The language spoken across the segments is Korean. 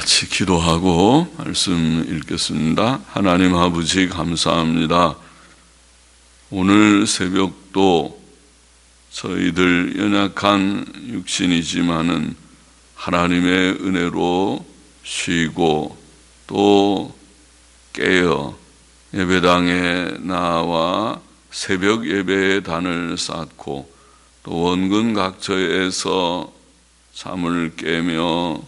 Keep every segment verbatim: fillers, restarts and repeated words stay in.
같이 기도하고 말씀 읽겠습니다. 하나님 아버지 감사합니다. 오늘 새벽도 저희들 연약한 육신이지만은 하나님의 은혜로 쉬고 또 깨어 예배당에 나와 새벽 예배의 단을 쌓고 또 원근 각처에서 잠을 깨며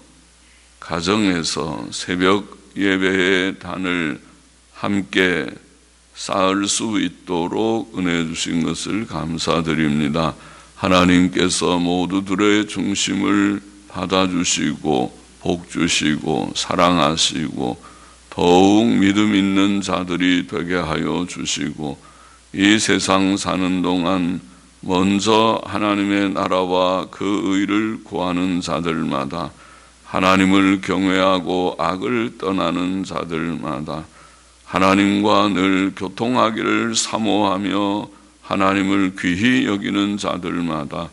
가정에서 새벽 예배의 단을 함께 쌓을 수 있도록 은혜 주신 것을 감사드립니다. 하나님께서 모두들의 중심을 받아주시고 복 주시고 사랑하시고 더욱 믿음 있는 자들이 되게 하여 주시고 이 세상 사는 동안 먼저 하나님의 나라와 그 의를 구하는 자들마다 하나님을 경외하고 악을 떠나는 자들마다 하나님과 늘 교통하기를 사모하며 하나님을 귀히 여기는 자들마다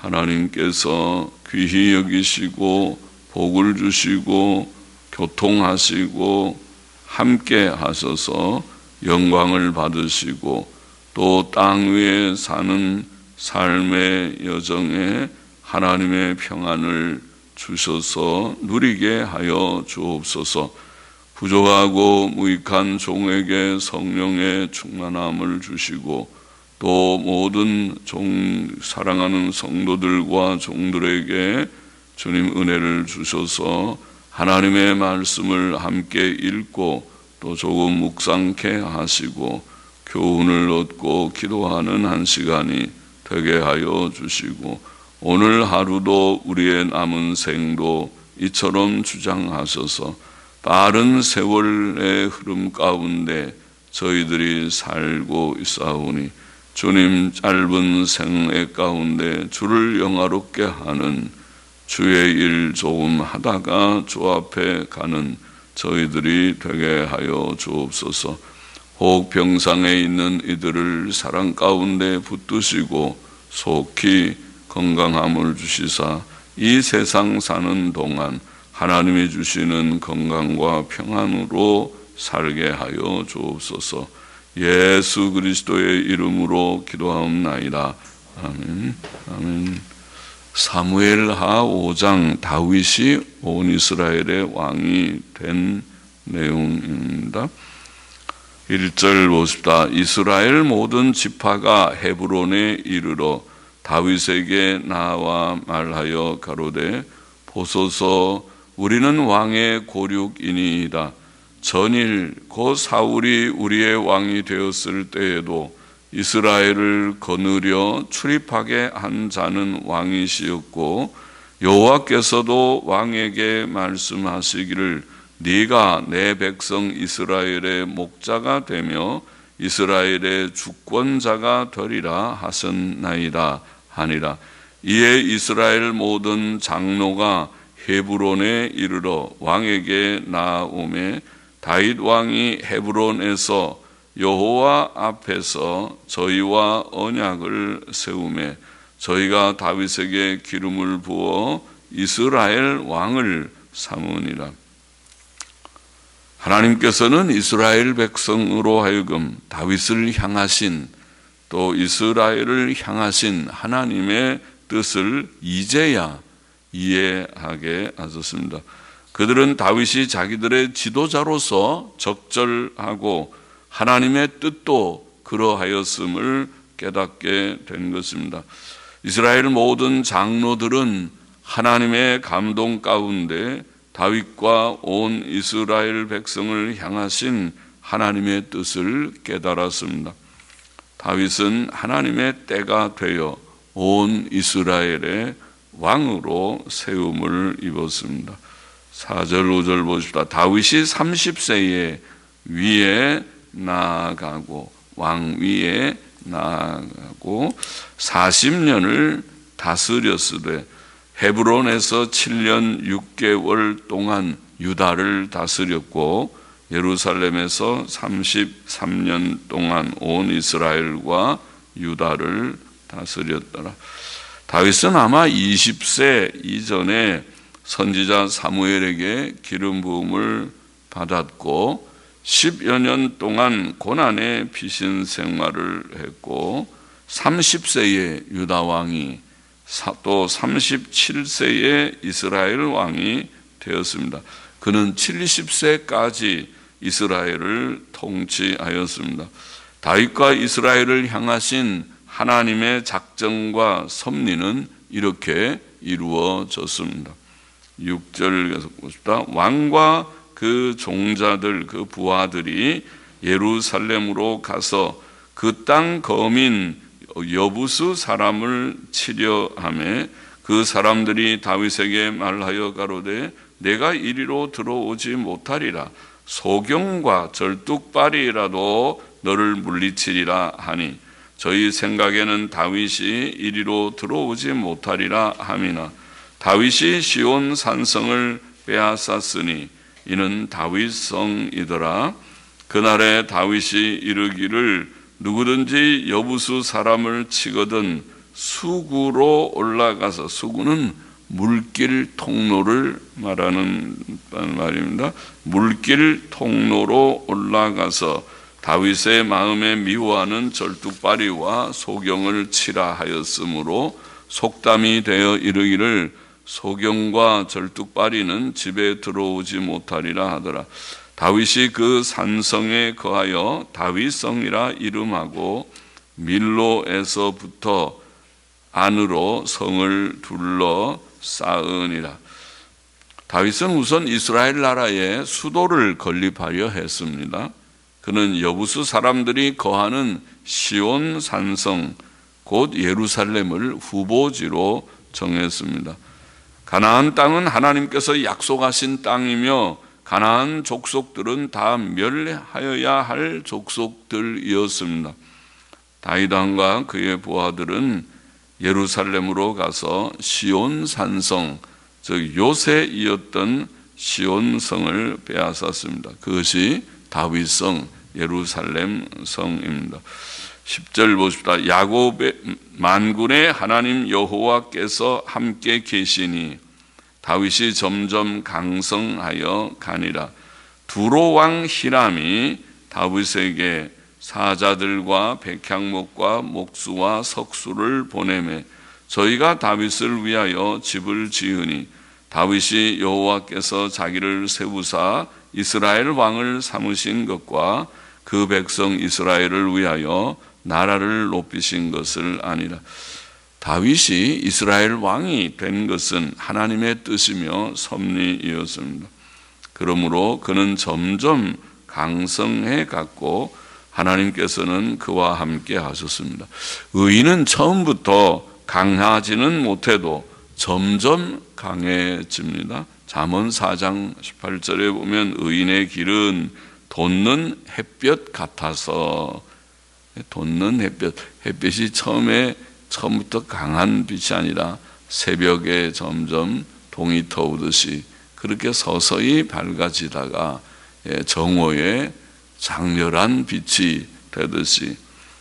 하나님께서 귀히 여기시고 복을 주시고 교통하시고 함께 하셔서 영광을 받으시고 또 땅 위에 사는 삶의 여정에 하나님의 평안을 주셔서 누리게 하여 주옵소서. 부족하고 무익한 종에게 성령의 충만함을 주시고 또 모든 종 사랑하는 성도들과 종들에게 주님 은혜를 주셔서 하나님의 말씀을 함께 읽고 또 조금 묵상케 하시고 교훈을 얻고 기도하는 한 시간이 되게 하여 주시고 오늘 하루도 우리의 남은 생도 이처럼 주장하셔서 빠른 세월의 흐름 가운데 저희들이 살고 있사오니 주님 짧은 생애 가운데 주를 영화롭게 하는 주의 일 조금 하다가 주 앞에 가는 저희들이 되게 하여 주옵소서. 혹 병상에 있는 이들을 사랑 가운데 붙드시고 속히 건강함을 주시사 이 세상 사는 동안 하나님이 주시는 건강과 평안으로 살게 하여 주옵소서. 예수 그리스도의 이름으로 기도하옵나이다. 아멘. 아멘. 사무엘하 오 장 다윗이 온 이스라엘의 왕이 된 내용입니다. 일 절 보십시다. 이스라엘 모든 지파가 헤브론에 이르러 다윗에게 나와 말하여 가로되 보소서 우리는 왕의 고륙이니이다. 전일 곧 사울이 우리의 왕이 되었을 때에도 이스라엘을 거느려 출입하게 한 자는 왕이시였고 여호와께서도 왕에게 말씀하시기를 네가 내 백성 이스라엘의 목자가 되며 이스라엘의 주권자가 되리라 하셨나이다 하니라. 이에 이스라엘 모든 장로가 헤브론에 이르러 왕에게 나아오매 다윗 왕이 헤브론에서 여호와 앞에서 저희와 언약을 세우매 저희가 다윗에게 기름을 부어 이스라엘 왕을 삼으니라. 하나님께서는 이스라엘 백성으로 하여금 다윗을 향하신 또 이스라엘을 향하신 하나님의 뜻을 이제야 이해하게 하셨습니다. 그들은 다윗이 자기들의 지도자로서 적절하고 하나님의 뜻도 그러하였음을 깨닫게 된 것입니다. 이스라엘 모든 장로들은 하나님의 감동 가운데 다윗과 온 이스라엘 백성을 향하신 하나님의 뜻을 깨달았습니다. 다윗은 하나님의 때가 되어 온 이스라엘의 왕으로 세움을 입었습니다. 사 절 오 절 보십시다. 다윗이 삼십 세에 위에 나아가고 왕 위에 나아가고 사십 년을 다스렸으되 헤브론에서 칠 년 육 개월 동안 유다를 다스렸고 예루살렘에서 삼십삼 년 동안 온 이스라엘과 유다를 다스렸더라. 다윗은 아마 이십 세 이전에 선지자 사무엘에게 기름 부음을 받았고 십여 년 동안 고난의 피신 생활을 했고 삼십 세의 유다 왕이 또 삼십칠 세의 이스라엘 왕이 되었습니다. 그는 칠십 세까지 이스라엘을 통치하였습니다. 다윗과 이스라엘을 향하신 하나님의 작정과 섭리는 이렇게 이루어졌습니다. 육 절 계속 보십시다. 왕과 그 종자들, 그 부하들이 예루살렘으로 가서 그 땅 거민 여부수 사람을 치려 하매 그 사람들이 다윗에게 말하여 가로되 내가 이리로 들어오지 못하리라. 소경과 절뚝발이라도 너를 물리치리라 하니 저희 생각에는 다윗이 이리로 들어오지 못하리라 함이나 다윗이 시온 산성을 빼앗았으니 이는 다윗성이더라. 그날에 다윗이 이르기를 누구든지 여부수 사람을 치거든 수구로 올라가서, 수구는 물길 통로를 말하는 말입니다. 물길 통로로 올라가서 다윗의 마음에 미워하는 절뚝발이와 소경을 치라 하였으므로 속담이 되어 이르기를 소경과 절뚝발이는 집에 들어오지 못하리라 하더라. 다윗이 그 산성에 거하여 다윗성이라 이름하고 밀로에서부터 안으로 성을 둘러 쌓으니라. 다윗은 우선 이스라엘 나라의 수도를 건립하려 했습니다. 그는 여부수 사람들이 거하는 시온 산성 곧 예루살렘을 후보지로 정했습니다. 가나안 땅은 하나님께서 약속하신 땅이며 가나안 족속들은 다 멸하여야 할 족속들이었습니다. 다윗 왕과 그의 부하들은 예루살렘으로 가서 시온 산성, 즉 요새이었던 시온성을 빼앗았습니다. 그것이 다윗성, 예루살렘 성입니다. 십 절 보십시다. 야곱의 만군의 하나님 여호와께서 함께 계시니 다윗이 점점 강성하여 가니라. 두로 왕 히람이 다윗에게 사자들과 백향목과 목수와 석수를 보내매 저희가 다윗을 위하여 집을 지으니 다윗이 여호와께서 자기를 세우사 이스라엘 왕을 삼으신 것과 그 백성 이스라엘을 위하여 나라를 높이신 것을 아니라. 다윗이 이스라엘 왕이 된 것은 하나님의 뜻이며 섭리이었습니다. 그러므로 그는 점점 강성해 갔고 하나님께서는 그와 함께 하셨습니다. 의인은 처음부터 강하지는 못해도 점점 강해집니다. 잠언 사 장 십팔 절에 보면 의인의 길은 돋는 햇볕 같아서, 돋는 햇볕, 햇볕이 처음에 처음부터 강한 빛이 아니라 새벽에 점점 동이 터오듯이 그렇게 서서히 밝아지다가 정오에 장렬한 빛이 되듯이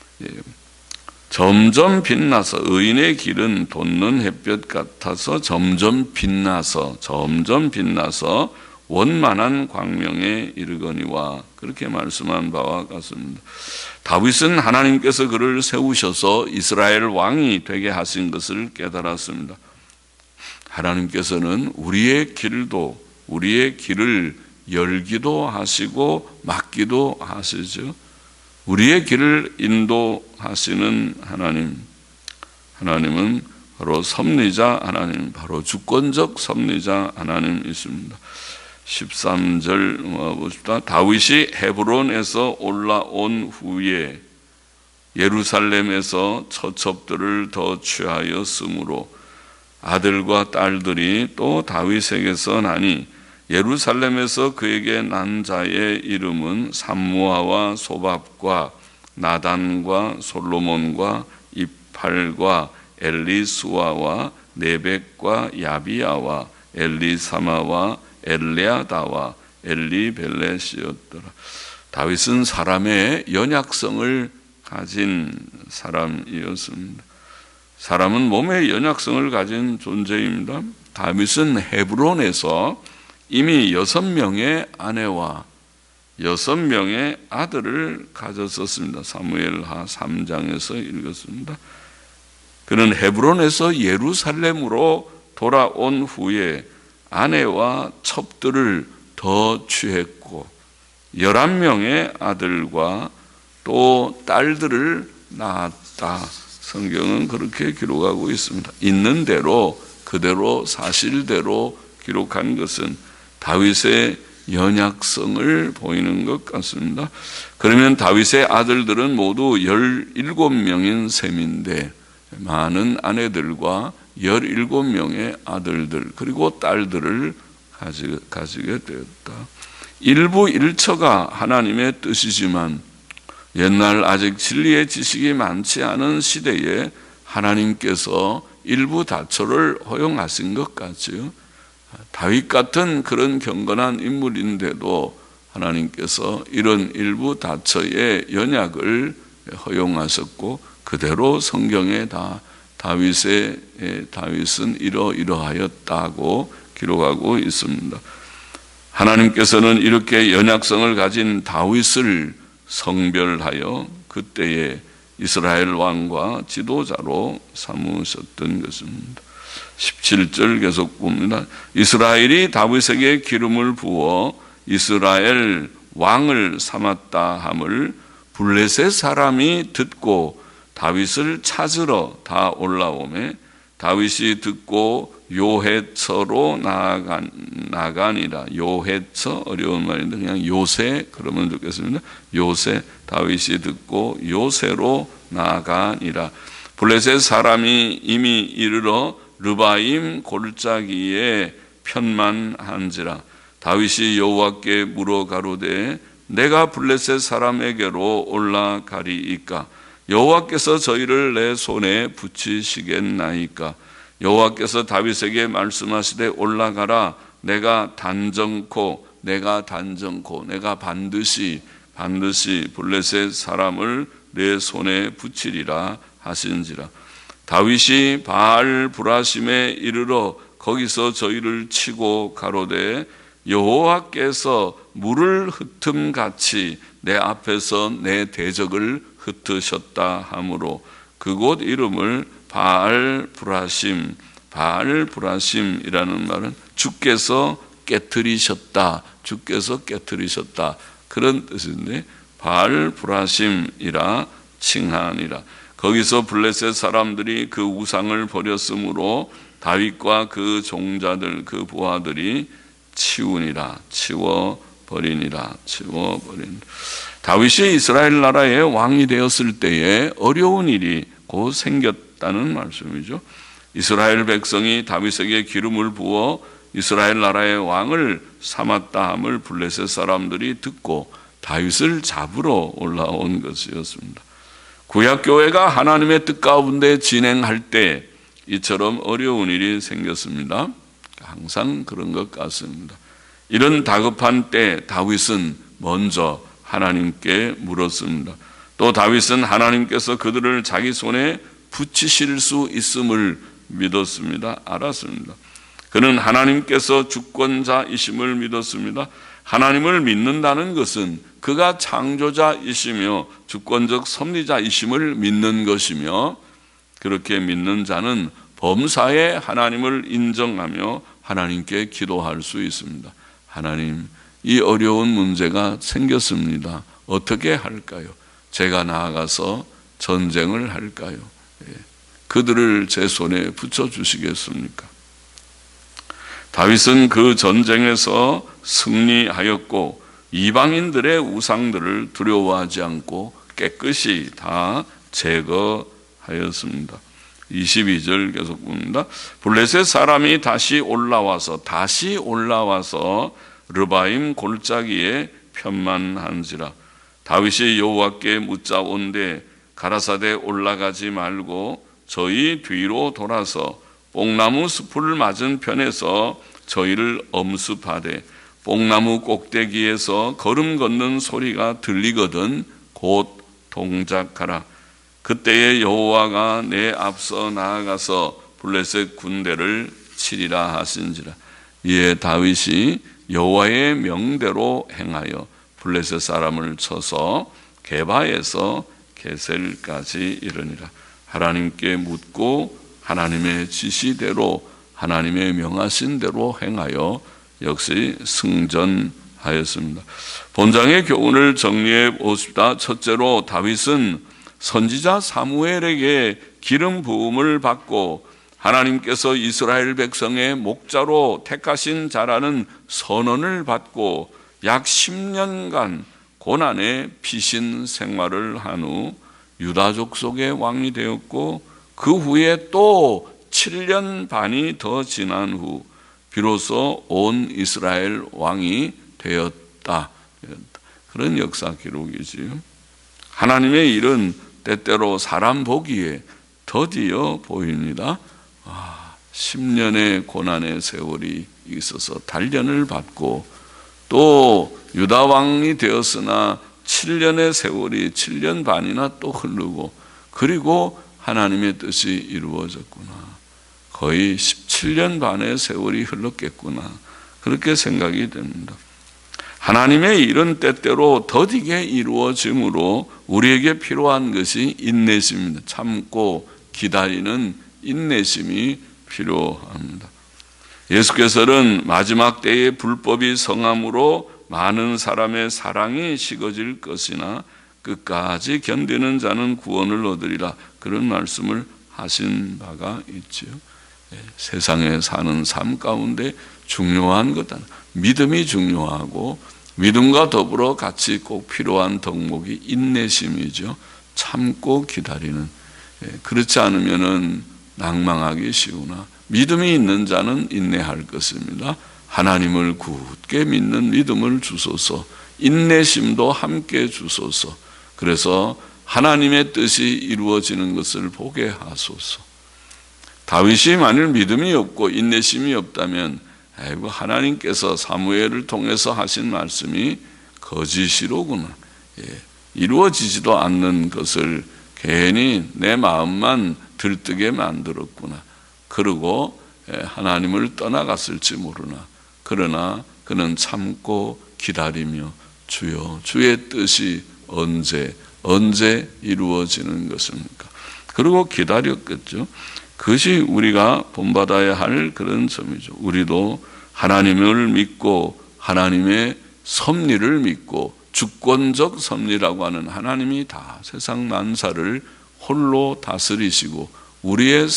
점점 빛나서, 의인의 길은 돋는 햇볕 같아서 점점 빛나서 점점 빛나서 원만한 광명에 이르거니와, 그렇게 말씀한 바와 같습니다. 다윗은 하나님께서 그를 세우셔서 이스라엘 왕이 되게 하신 것을 깨달았습니다. 하나님께서는 우리의 길도, 우리의 길을 열기도 하시고 막기도 하시죠. 우리의 길을 인도하시는 하나님, 하나님은 바로 섭리자 하나님, 바로 주권적 섭리자 하나님이십니다. 십삼 절 보십시다. 다윗이 헤브론에서 올라온 후에 예루살렘에서 처첩들을 더 취하였으므로 아들과 딸들이 또 다윗에게서 나니 예루살렘에서 그에게 난 자의 이름은 삼무아와 소밥과 나단과 솔로몬과 이팔과 엘리수아와 네벡과 야비야와 엘리사마와 엘레아다와 엘리벨렛이었더라. 다윗은 사람의 연약성을 가진 사람이었습니다. 사람은 몸의 연약성을 가진 존재입니다. 다윗은 헤브론에서 이미 여섯 명의 아내와 여섯 명의 아들을 가졌었습니다. 사무엘하 삼 장에서 읽었습니다. 그는 헤브론에서 예루살렘으로 돌아온 후에 아내와 첩들을 더 취했고 열한 명의 아들과 또 딸들을 낳았다. 성경은 그렇게 기록하고 있습니다. 있는 대로 그대로 사실대로 기록한 것은 다윗의 연약성을 보이는 것 같습니다. 그러면 다윗의 아들들은 모두 열일곱 명인 셈인데 많은 아내들과 열일곱 명의 아들들 그리고 딸들을 가지, 가지게 되었다. 일부 일처가 하나님의 뜻이지만 옛날 아직 진리의 지식이 많지 않은 시대에 하나님께서 일부 다처를 허용하신 것 같지요. 다윗 같은 그런 경건한 인물인데도 하나님께서 이런 일부 다처의 연약을 허용하셨고 그대로 성경에 다 다윗의 다윗은 이러이러하였다고 기록하고 있습니다. 하나님께서는 이렇게 연약성을 가진 다윗을 성별하여 그때의 이스라엘 왕과 지도자로 삼으셨던 것입니다. 십칠 절 계속 봅니다. 이스라엘이 다윗에게 기름을 부어 이스라엘 왕을 삼았다 함을 블레셋 사람이 듣고 다윗을 찾으러 다 올라오매 다윗이 듣고 요헤처로 나간, 나가니라. 요헤처 어려운 말인데 그냥 요새 그러면 좋겠습니다. 요새 다윗이 듣고 요새로 나가니라. 블레셋 사람이 이미 이르러 르바임 골짜기에 편만한지라. 다윗이 여호와께 물어 가로되 내가 블레셋 사람에게로 올라가리이까 여호와께서 저희를 내 손에 붙이시겠나이까. 여호와께서 다윗에게 말씀하시되 올라가라. 내가 단정코 내가 단정코 내가 반드시 반드시 블레셋 사람을 내 손에 붙이리라 하신지라. 다윗이 바알 브라심에 이르러 거기서 저희를 치고 가로되 여호와께서 물을 흩음같이 내 앞에서 내 대적을 흩으셨다 하므로 그곳 이름을 바알 브라심, 바알 브라심이라는 말은 주께서 깨트리셨다, 주께서 깨트리셨다 그런 뜻인데 바알 브라심이라 칭하니라. 거기서 블레셋 사람들이 그 우상을 버렸으므로 다윗과 그 종자들 그 부하들이 치우니라, 치워버리니라, 치워버리니라. 다윗이 이스라엘 나라의 왕이 되었을 때에 어려운 일이 곧 생겼다는 말씀이죠. 이스라엘 백성이 다윗에게 기름을 부어 이스라엘 나라의 왕을 삼았다 함을 블레셋 사람들이 듣고 다윗을 잡으러 올라온 것이었습니다. 구약교회가 하나님의 뜻 가운데 진행할 때 이처럼 어려운 일이 생겼습니다. 항상 그런 것 같습니다. 이런 다급한 때 다윗은 먼저 하나님께 물었습니다. 또 다윗은 하나님께서 그들을 자기 손에 붙이실 수 있음을 믿었습니다. 알았습니다. 그는 하나님께서 주권자이심을 믿었습니다. 하나님을 믿는다는 것은 그가 창조자이시며 주권적 섭리자이심을 믿는 것이며 그렇게 믿는 자는 범사에 하나님을 인정하며 하나님께 기도할 수 있습니다. 하나님, 이 어려운 문제가 생겼습니다. 어떻게 할까요? 제가 나아가서 전쟁을 할까요? 그들을 제 손에 붙여주시겠습니까? 다윗은 그 전쟁에서 승리하였고 이방인들의 우상들을 두려워하지 않고 깨끗이 다 제거하였습니다. 이십이 절 계속 봅니다. 블레셋 사람이 다시 올라와서 다시 올라와서 르바임 골짜기에 편만한지라. 다윗이 여호와께 묻자온데 가라사대 올라가지 말고 저희 뒤로 돌아서 뽕나무 숲을 맞은 편에서 저희를 엄습하되 뽕나무 꼭대기에서 걸음 걷는 소리가 들리거든 곧 동작하라. 그때에 여호와가 내 앞서 나아가서 블레셋 군대를 치리라 하신지라. 이에 다윗이 여호와의 명대로 행하여 블레셋 사람을 쳐서 게바에서 게셀까지 이르니라. 하나님께 묻고 하나님의 지시대로 하나님의 명하신 대로 행하여 역시 승전하였습니다. 본장의 교훈을 정리해 보십시다. 첫째로 다윗은 선지자 사무엘에게 기름 부음을 받고 하나님께서 이스라엘 백성의 목자로 택하신 자라는 선언을 받고 약 십 년간 고난의 피신 생활을 한 후 유다족 속의 왕이 되었고, 그 후에 또 칠 년 반이 더 지난 후 비로소 온 이스라엘 왕이 되었다. 그런 역사 기록이지요. 하나님의 일은 때때로 사람 보기에 더디어 보입니다. 아, 십 년의 고난의 세월이 있어서 단련을 받고 또 유다 왕이 되었으나 칠 년의 세월이 칠 년 반이나 또 흐르고, 그리고 하나님의 뜻이 이루어졌구나. 거의 십칠 년 반의 세월이 흘렀겠구나. 그렇게 생각이 됩니다. 하나님의 일은 때때로 더디게 이루어지므로 우리에게 필요한 것이 인내심입니다. 참고 기다리는 인내심이 필요합니다. 예수께서는 마지막 때에 불법이 성함으로 많은 사람의 사랑이 식어질 것이나 끝까지 견디는 자는 구원을 얻으리라, 그런 말씀을 하신 바가 있죠. 세상에 사는 삶 가운데 중요한 것은 믿음이 중요하고, 믿음과 더불어 같이 꼭 필요한 덕목이 인내심이죠. 참고 기다리는. 그렇지 않으면은 낭망하기 쉬우나 믿음이 있는 자는 인내할 것입니다. 하나님을 굳게 믿는 믿음을 주소서. 인내심도 함께 주소서. 그래서 하나님의 뜻이 이루어지는 것을 보게 하소서. 다윗이 만일 믿음이 없고 인내심이 없다면 아이고, 하나님께서 사무엘을 통해서 하신 말씀이 거짓이로구나, 예, 이루어지지도 않는 것을 괜히 내 마음만 들뜨게 만들었구나, 그러고 하나님을 떠나갔을지 모르나, 그러나 그는 참고 기다리며 주여, 주의 뜻이 언제 언제 이루어지는 것입니까? 그리고 기다렸겠죠. 그것이 우리가 본받아야 할 그런 점이죠. 우리도 하나님을 믿고 하나님의 섭리를 믿고, 주권적 섭리라고 하는 하나님이 다 세상 만사를 홀로 다스리시고 우리의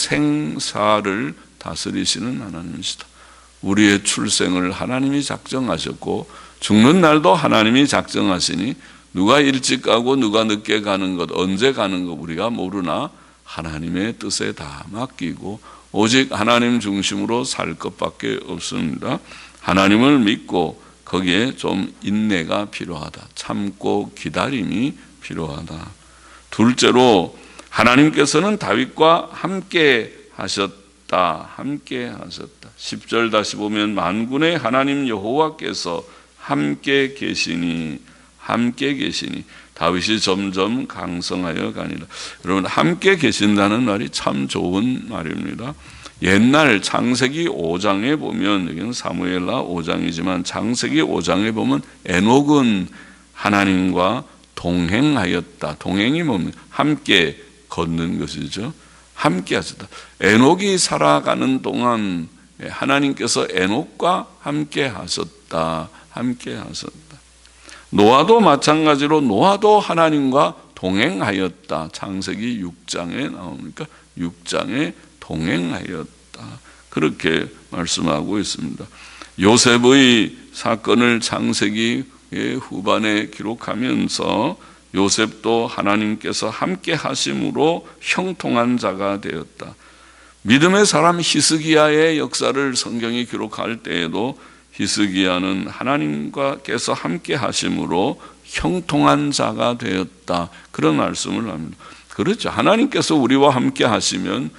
생사를 다스리시는 하나님이시다. 우리의 출생을 하나님이 작정하셨고 죽는 날도 하나님이 작정하시니 누가 일찍 가고 누가 늦게 가는 것, 언제 가는 것 우리가 모르나 하나님의 뜻에 다 맡기고 오직 하나님 중심으로 살 것밖에 없습니다. 하나님을 믿고 거기에 좀 인내가 필요하다. 참고 기다림이 필요하다. 둘째로 하나님께서는 다윗과 함께 하셨다. 함께 하셨다. 십 절 다시 보면 만군의 하나님 여호와께서 함께 계시니, 함께 계시니 다윗이 점점 강성하여 가니라. 여러분, 함께 계신다는 말이 참 좋은 말입니다. 옛날 창세기 오 장에 보면, 여기는 사무엘하 오 장이지만 창세기 오 장에 보면 에녹은 하나님과 동행하였다. 동행이 뭡니까? 함께 걷는 것이죠. 함께 하셨다. 에녹이 살아가는 동안 하나님께서 에녹과 함께 하셨다. 함께 하셨다. 노아도 마찬가지로 노아도 하나님과 동행하였다. 창세기 육 장에 나오니까 육 장에 동행하였다. 그렇게 말씀하고 있습니다. 요셉의 사건을 창세기 후반에 기록하면서 요셉도 하나님께서 함께 하심으로 형통한 자가 되었다. 믿음의 사람 히스기야의 역사를 성경이 기록할 때에도 히스기야는 하나님께서 함께 하심으로 형통한 자가 되었다. 그런 말씀을 합니다. 그렇죠. 하나님께서 우리와 함께 하시면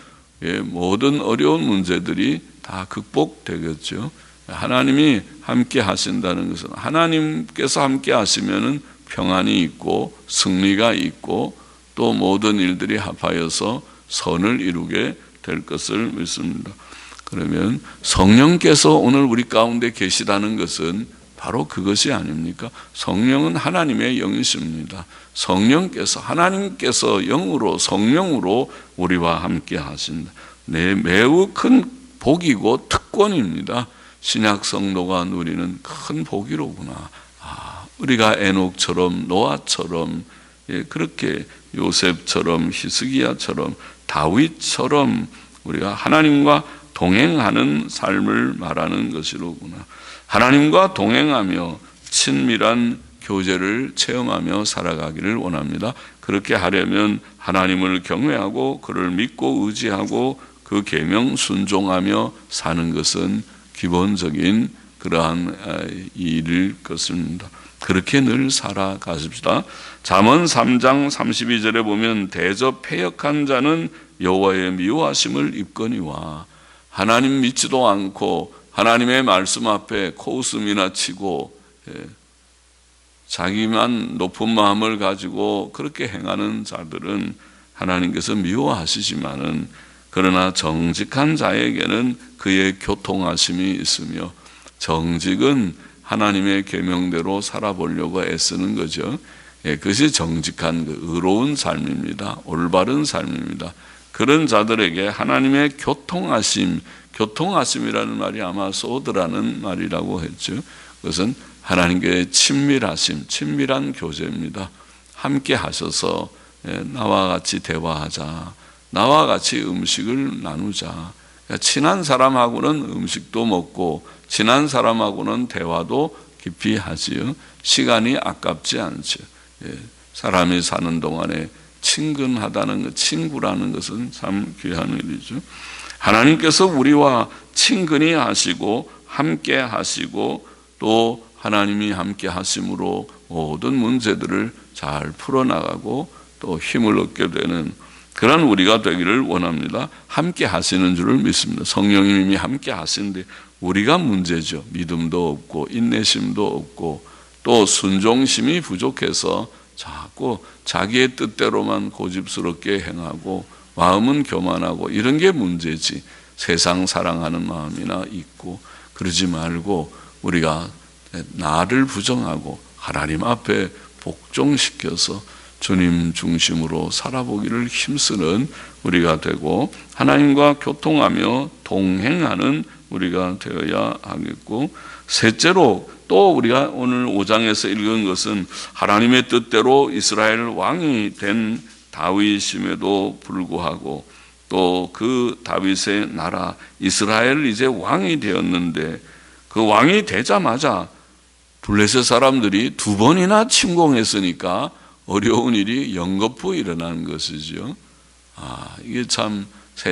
모든 어려운 문제들이 다 극복되겠죠. 하나님이 함께 하신다는 것은, 하나님께서 함께 하시면은 평안이 있고 승리가 있고 또 모든 일들이 합하여서 선을 이루게 될 것을 믿습니다. 그러면 성령께서 오늘 우리 가운데 계시다는 것은 바로 그것이 아닙니까? 성령은 하나님의 영이십니다. 성령께서, 하나님께서 영으로, 성령으로 우리와 함께 하신다. 네, 매우 큰 복이고 특권입니다. 신약 성도가 누리는 큰 복이로구나. 아, 우리가 에녹처럼, 노아처럼, 예, 그렇게 요셉처럼, 히스기야처럼, 다윗처럼 우리가 하나님과 동행하는 삶을 말하는 것이로구나. 하나님과 동행하며 친밀한 교제를 체험하며 살아가기를 원합니다. 그렇게 하려면 하나님을 경외하고 그를 믿고 의지하고 그 계명 순종하며 사는 것은 기본적인 그러한 일일 것입니다. 그렇게 늘 살아가십시다. 잠언 삼 장 삼십이 절에 보면 대저 패역한 자는 여호와의 미워하심을 입거니와, 하나님 믿지도 않고 하나님의 말씀 앞에 코웃음이나 치고 자기만 높은 마음을 가지고 그렇게 행하는 자들은 하나님께서 미워하시지만은, 그러나 정직한 자에게는 그의 교통하심이 있으며, 정직은 하나님의 계명대로 살아보려고 애쓰는 거죠. 예, 그것이 정직한 그 의로운 삶입니다. 올바른 삶입니다. 그런 자들에게 하나님의 교통하심, 교통하심이라는 말이 아마 소드라는 말이라고 했죠. 그것은 하나님께 친밀하심, 친밀한 교제입니다. 함께 하셔서 나와 같이 대화하자, 나와 같이 음식을 나누자. 친한 사람하고는 음식도 먹고 친한 사람하고는 대화도 깊이 하지요. 시간이 아깝지 않죠. 사람이 사는 동안에 친근하다는 것, 친구라는 것은 참 귀한 일이죠. 하나님께서 우리와 친근히 하시고 함께 하시고 또 하나님이 함께 하심으로 모든 문제들을 잘 풀어나가고 또 힘을 얻게 되는 그런 우리가 되기를 원합니다. 함께 하시는 줄을 믿습니다. 성령님이 함께 하시는데 우리가 문제죠. 믿음도 없고 인내심도 없고 또 순종심이 부족해서 자꾸 자기의 뜻대로만 고집스럽게 행하고 마음은 교만하고 이런 게 문제지, 세상 사랑하는 마음이나 있고 그러지 말고 우리가 나를 부정하고 하나님 앞에 복종시켜서 주님 중심으로 살아보기를 힘쓰는 우리가 되고 하나님과 교통하며 동행하는 우리가 되어야 하겠고, 셋째로 또 우리가 오늘 오 장에서 읽은 것은 하나님의 뜻대로 이스라엘 왕이 된 다윗임에도 불구하고 또 그 다윗의 나라 이스라엘 이제 왕이 되었는데 그 왕이 되자마자 블레셋 사람들이 두 번이나 침공했으니까 어려운 일이 연거푸 일어난 것이죠. 아, 이게 참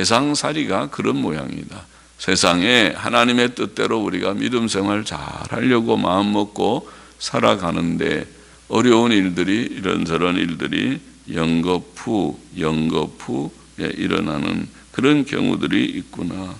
세상살이가 그런 모양이다. 세상에 하나님의 뜻대로 우리가 믿음 생활 잘 하려고 마음 먹고 살아가는데 어려운 일들이 이런저런 일들이 연거푸 연거푸 일어나는 그런 경우들이 있구나.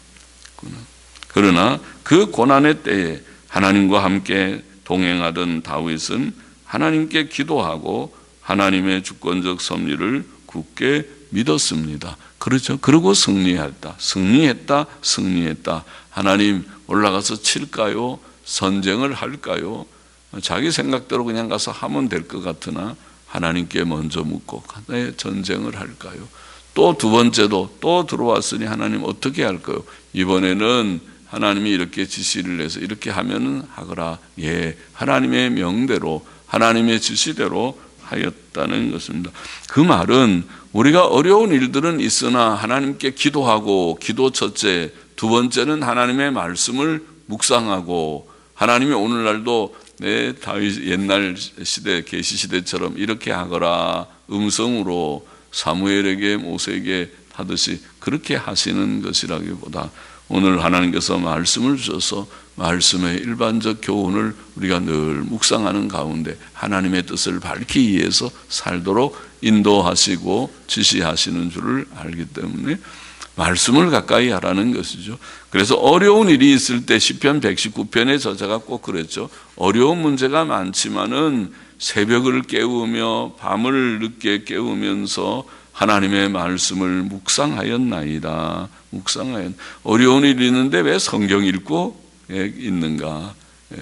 그러나 그 고난의 때에 하나님과 함께 동행하던 다윗은 하나님께 기도하고 하나님의 주권적 섭리를 굳게 믿었습니다. 그렇죠. 그리고 승리했다. 승리했다. 승리했다. 하나님 올라가서 칠까요? 전쟁을 할까요? 자기 생각대로 그냥 가서 하면 될 것 같으나 하나님께 먼저 묻고 네, 전쟁을 할까요? 또 두 번째도 또 들어왔으니 하나님 어떻게 할까요? 이번에는 하나님이 이렇게 지시를 해서 이렇게 하면은 하거라. 예, 하나님의 명대로 하나님의 지시대로 하였다는 것입니다. 그 말은 우리가 어려운 일들은 있으나 하나님께 기도하고, 기도 첫째, 두 번째는 하나님의 말씀을 묵상하고, 하나님이 오늘날도 내 다윗 옛날 시대 계시 시대처럼 이렇게 하거라 음성으로 사무엘에게 모세에게 하듯이 그렇게 하시는 것이라기보다 오늘 하나님께서 말씀을 주셔서 말씀의 일반적 교훈을 우리가 늘 묵상하는 가운데 하나님의 뜻을 밝히기 위해서 살도록 인도하시고 지시하시는 줄을 알기 때문에 말씀을 가까이 하라는 것이죠. 그래서 어려운 일이 있을 때 시편 백십구 편의 저자가 꼭 그랬죠. 어려운 문제가 많지만은 새벽을 깨우며 밤을 늦게 깨우면서 하나님의 말씀을 묵상하였나이다. 묵상하였. 어려운 일이 있는데 왜 성경 읽고 있는가?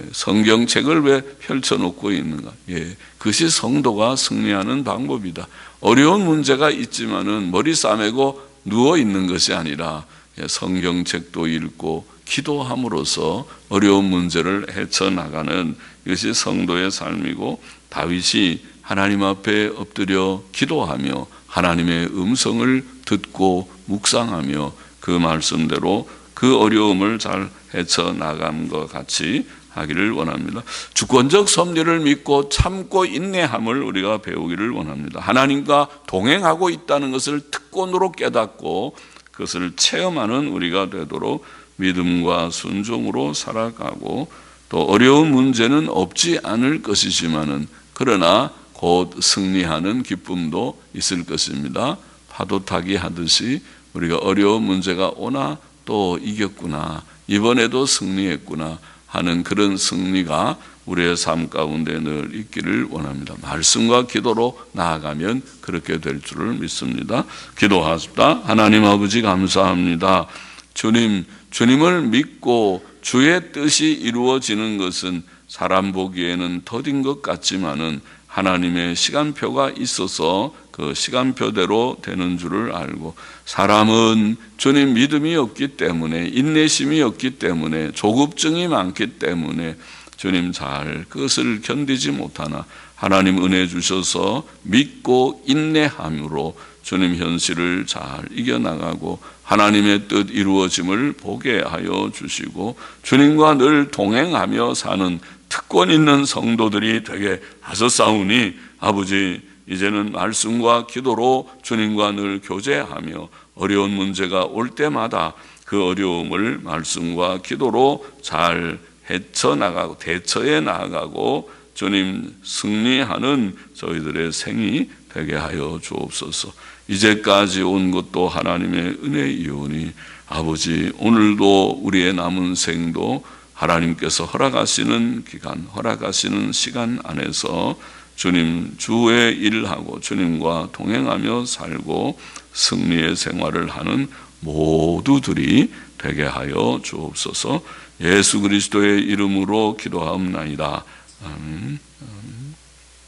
성경책을 왜 펼쳐놓고 있는가? 예, 그것이 성도가 승리하는 방법이다. 어려운 문제가 있지만은 머리 싸매고 누워 있는 것이 아니라 성경책도 읽고 기도함으로써 어려운 문제를 헤쳐나가는 이것이 성도의 삶이고, 다윗이 하나님 앞에 엎드려 기도하며 하나님의 음성을 듣고 묵상하며 그 말씀대로 그 어려움을 잘 헤쳐나간 것 같이 하기를 원합니다. 주권적 섭리를 믿고 참고 인내함을 우리가 배우기를 원합니다. 하나님과 동행하고 있다는 것을 특권으로 깨닫고 그것을 체험하는 우리가 되도록 믿음과 순종으로 살아가고, 또 어려운 문제는 없지 않을 것이지만은 그러나 곧 승리하는 기쁨도 있을 것입니다. 파도 타기 하듯이 우리가 어려운 문제가 오나 또 이겼구나, 이번에도 승리했구나 하는 그런 승리가 우리의 삶 가운데 늘 있기를 원합니다. 말씀과 기도로 나아가면 그렇게 될 줄을 믿습니다. 기도하십시다. 하나님 아버지 감사합니다. 주님, 주님을 믿고 주의 뜻이 이루어지는 것은 사람 보기에는 더딘 것 같지만은 하나님의 시간표가 있어서 그 시간표대로 되는 줄을 알고, 사람은 주님 믿음이 없기 때문에, 인내심이 없기 때문에, 조급증이 많기 때문에 주님 잘 그것을 견디지 못하나 하나님 은혜 주셔서 믿고 인내함으로 주님 현실을 잘 이겨나가고 하나님의 뜻 이루어짐을 보게 하여 주시고, 주님과 늘 동행하며 사는 특권 있는 성도들이 되게 하셨사오니, 아버지 이제는 말씀과 기도로 주님과 늘 교제하며 어려운 문제가 올 때마다 그 어려움을 말씀과 기도로 잘 헤쳐나가고 대처해 나가고 주님 승리하는 저희들의 생이 되게 하여 주옵소서. 이제까지 온 것도 하나님의 은혜이오니 아버지, 오늘도 우리의 남은 생도 하나님께서 허락하시는 기간, 허락하시는 시간 안에서 주님 주의 일을 하고 주님과 동행하며 살고 승리의 생활을 하는 모두들이 되게 하여 주옵소서. 예수 그리스도의 이름으로 기도하옵나이다. 아멘.